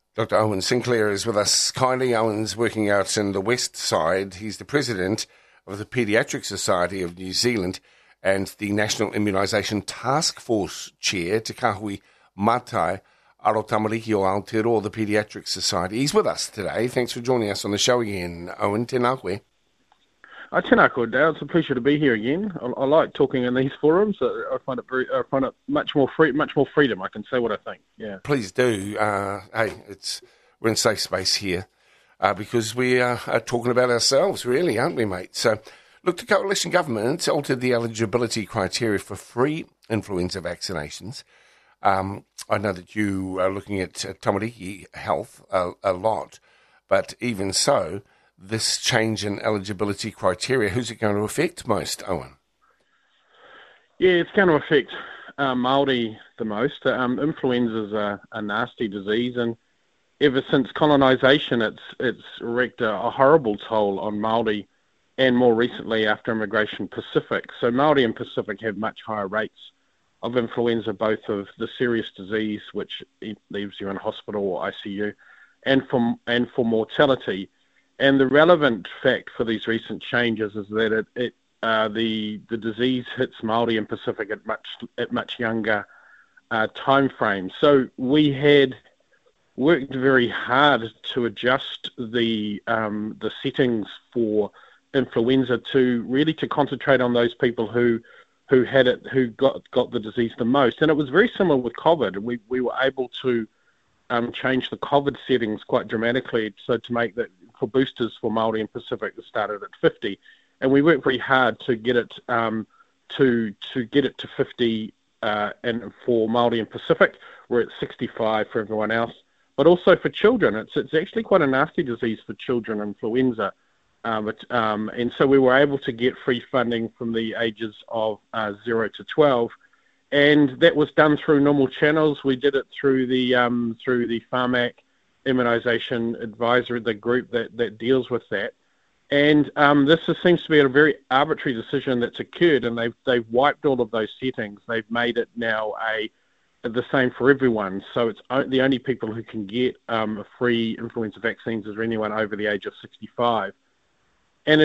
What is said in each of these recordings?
Dr. Owen Sinclair is with us kindly. Owen's working out in the West Side. He's the president of the Paediatric Society of New Zealand and the National Immunisation Task Force chair, Te Kahui Matai Arotamariki o Aotearoa, the Paediatric Society. He's with us today. Thanks for joining us on the show again, Owen. Tēnā koe. Tēnā koe, Dale. It's a pleasure to be here again. I like talking in these forums. I find it much more freedom. I can say what I think. Yeah. Please do. We're in safe space here because we are talking about ourselves, really, aren't we, mate? So, look, the coalition government altered the eligibility criteria for free influenza vaccinations. I know that you are looking at Tamariki Health a lot, but even so, this change in eligibility criteria, who's it going to affect most, Owen? Yeah, it's going to affect Māori the most. Influenza is a nasty disease, and ever since colonisation, it's wreaked a horrible toll on Māori, and more recently after immigration Pacific. So Māori and Pacific have much higher rates of influenza, both of the serious disease, which leaves you in hospital or ICU, and for mortality. And the relevant fact for these recent changes is that the disease hits Māori and Pacific at much younger time frames. So we had worked very hard to adjust the settings for influenza to concentrate on those people who got the disease the most. And it was very similar with COVID. We were able to change the COVID settings quite dramatically, so to make that for boosters for Māori and Pacific that started at 50, and we worked very hard to get it to get it to 50, and for Māori and Pacific we're at 65 for everyone else. But also for children, it's actually quite a nasty disease for children, influenza, and so we were able to get free funding from the ages of 0 to 12. And that was done through normal channels. We did it through the Pharmac Immunisation Advisory, the group that deals with that. And this seems to be a very arbitrary decision that's occurred, and they've wiped all of those settings. They've made it now the same for everyone. So it's the only people who can get free influenza vaccines is anyone over the age of 65. And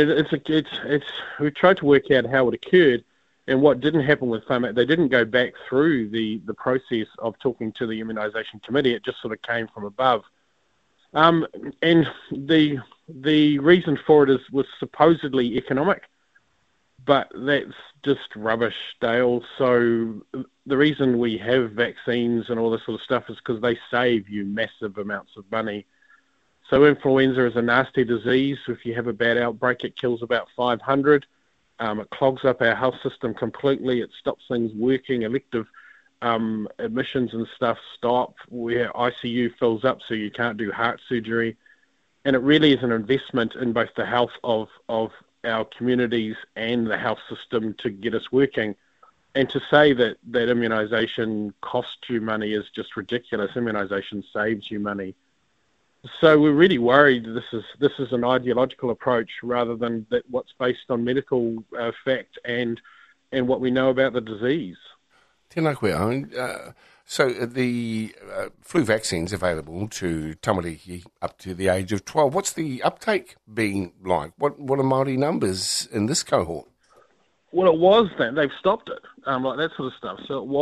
we tried to work out how it occurred. And what didn't happen with Pharmac, they didn't go back through the process of talking to the immunisation committee. It just sort of came from above. And the reason for it was supposedly economic, but that's just rubbish, Dale. So the reason we have vaccines and all this sort of stuff is because they save you massive amounts of money. So influenza is a nasty disease. If you have a bad outbreak, it kills about 500. It clogs up our health system completely. It stops things working. Elective admissions and stuff stop. Where ICU fills up, so you can't do heart surgery. And it really is an investment in both the health of our communities and the health system to get us working. And to say that immunisation costs you money is just ridiculous. Immunisation saves you money. So we're really worried this is an ideological approach rather than what's based on medical fact and what we know about the disease. Tēnā koe, Owen. So the flu vaccine's available to tamariki up to the age of 12. What's the uptake being like? What are Māori numbers in this cohort? Well, it was then. They've stopped it, like that sort of stuff. So it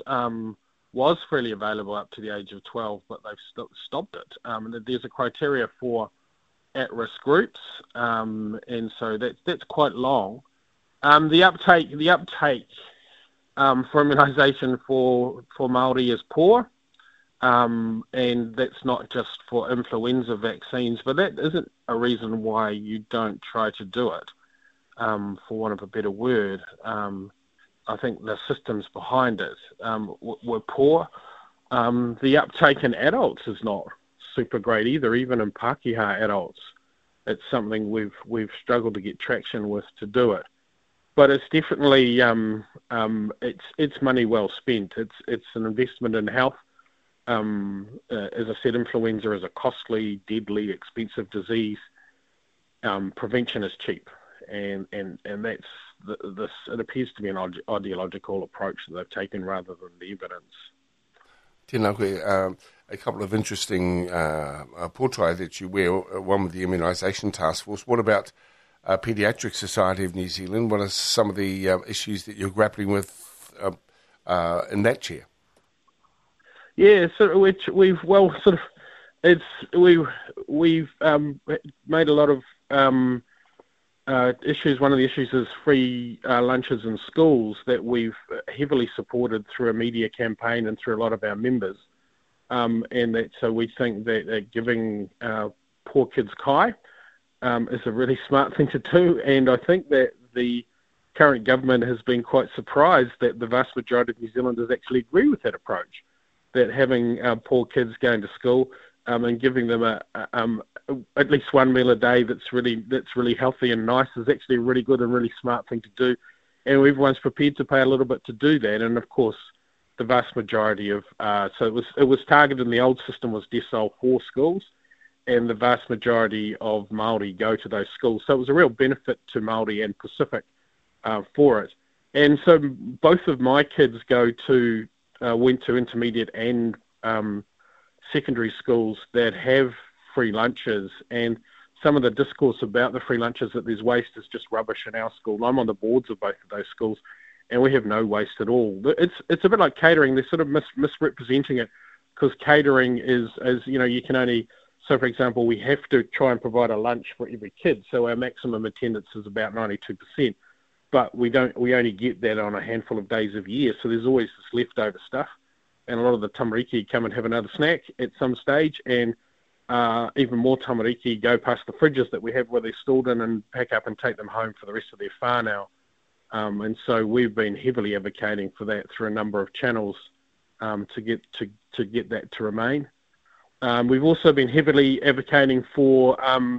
was freely available up to the age of 12, but they've stopped it. There's a criteria for at-risk groups, and so that's quite long. The uptake for immunisation for Māori is poor, and that's not just for influenza vaccines, but that isn't a reason why you don't try to do it, for want of a better word. I think the systems behind it were poor. The uptake in adults is not super great either, even in Pākehā adults. It's something we've struggled to get traction with to do it. But it's definitely it's money well spent. It's an investment in health. As I said, influenza is a costly, deadly, expensive disease. Prevention is cheap, and that's it appears to be an ideological approach that they've taken rather than the evidence. Tēnā koe, a couple of interesting portrait that you wear, one with the Immunisation Task Force. What about Paediatric Society of New Zealand? What are some of the issues that you're grappling with in that chair? Yeah, so we've made a lot of issues. One of the issues is free lunches in schools that we've heavily supported through a media campaign and through a lot of our members. So we think that giving poor kids kai is a really smart thing to do. And I think that the current government has been quite surprised that the vast majority of New Zealanders actually agree with that approach, that having poor kids going to school and giving them at least one meal a day that's really healthy and nice is actually a really good and really smart thing to do. And everyone's prepared to pay a little bit to do that. And of course, the vast majority of so it was targeted in the old system was decile 4 schools, and the vast majority of Māori go to those schools. So it was a real benefit to Māori and Pacific for it. And so both of my kids went to intermediate and secondary schools that have free lunches, and some of the discourse about the free lunches that there's waste is just rubbish in our school. I'm on the boards of both of those schools, and we have no waste at all. It's a bit like catering. They're sort of misrepresenting it, because catering is, as you know, you can only. So, for example, we have to try and provide a lunch for every kid. So our maximum attendance is about 92%, but we only get that on a handful of days of year. So there's always this leftover stuff, and a lot of the tamariki come and have another snack at some stage, and even more tamariki go past the fridges that we have where they're stored in and pack up and take them home for the rest of their whānau. And so we've been heavily advocating for that through a number of channels to get that to remain. We've also been heavily advocating for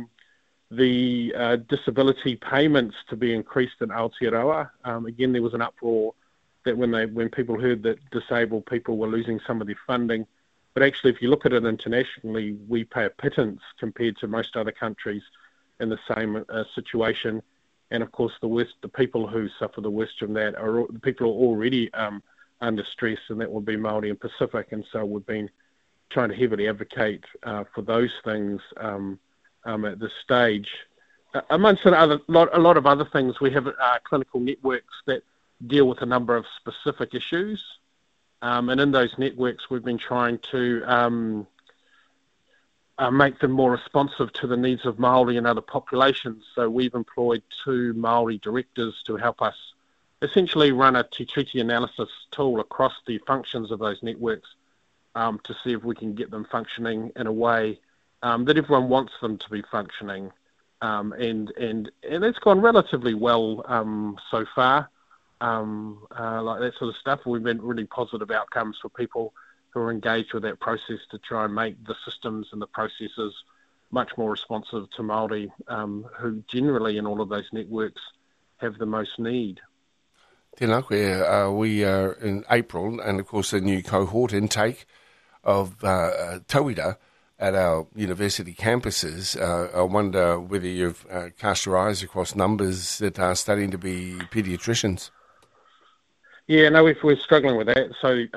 the disability payments to be increased in Aotearoa. Again, there was an uproar that when people heard that disabled people were losing some of their funding. But actually, if you look at it internationally, we pay a pittance compared to most other countries in the same situation. And of course, the people who suffer the worst from that are the people who are already under stress, and that would be Māori and Pacific. And so we've been trying to heavily advocate for those things at this stage. Amongst a lot of other things, we have clinical networks that deal with a number of specific issues. And in those networks, we've been trying to make them more responsive to the needs of Māori and other populations. So we've employed 2 Māori directors to help us essentially run a Te Treaty analysis tool across the functions of those networks to see if we can get them functioning in a way that everyone wants them to be functioning. And it's gone relatively well so far. Like that sort of stuff. We've been really positive outcomes for people who are engaged with that process to try and make the systems and the processes much more responsive to Māori, who generally in all of those networks have the most need. Tēnā koe, we are in April, and of course a new cohort intake of tauira at our university campuses. I wonder whether you've cast your eyes across numbers that are starting to be paediatricians. Yeah, no, we're struggling with that. So,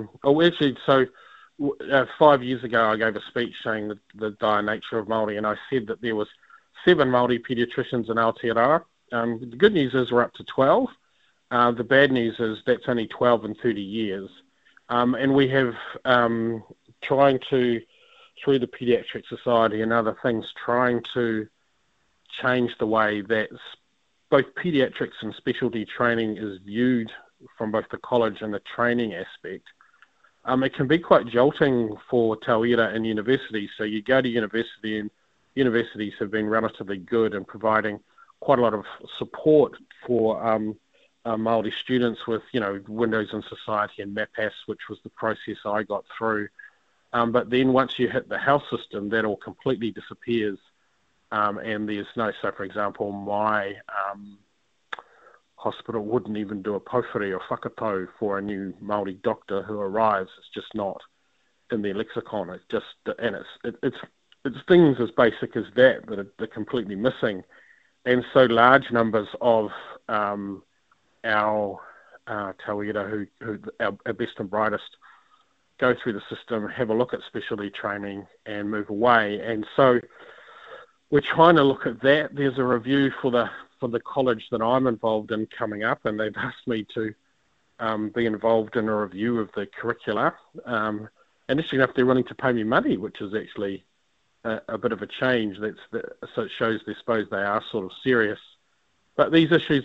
5 years ago, I gave a speech saying the dire nature of Māori, and I said that there was 7 Māori paediatricians in Aotearoa. The good news is we're up to 12. The bad news is that's only 12 in 30 years. And we have trying to, through the Paediatric Society and other things, trying to change the way that both paediatrics and specialty training is viewed from both the college and the training aspect. It can be quite jolting for tauira and universities. So you go to university, and universities have been relatively good in providing quite a lot of support for Māori students with, Windows in Society and MAPAS, which was the process I got through. But then once you hit the health system, that all completely disappears. And there's no, so for example, my hospital wouldn't even do a pauwhiri or whakatau for a new Māori doctor who arrives. It's just not in their lexicon. It's just, and it's things as basic as that are completely missing. And so large numbers of our tauira, who our best and brightest, go through the system, have a look at specialty training, and move away. And so we're trying to look at that. There's a review for the college that I'm involved in coming up, and they've asked me to be involved in a review of the curricula. And interesting enough, they're willing to pay me money, which is actually a bit of a change. So it shows, I suppose, they are sort of serious. But these issues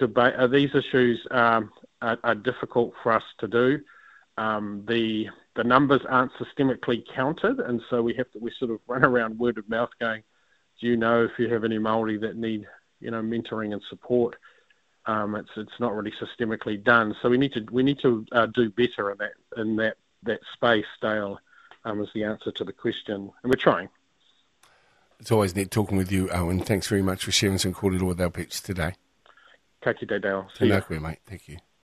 are difficult for us to do. The numbers aren't systemically counted, and so we sort of run around word of mouth going, do you know if you have any Māori that need mentoring and support? It's not really systemically done, so we need to do better in that space. Dale, is the answer to the question, and we're trying. It's always neat talking with you, Owen. Thanks very much for sharing some kōrero with our pitch today. Ka kite, Dale. Tēnā koe, mate. Thank you.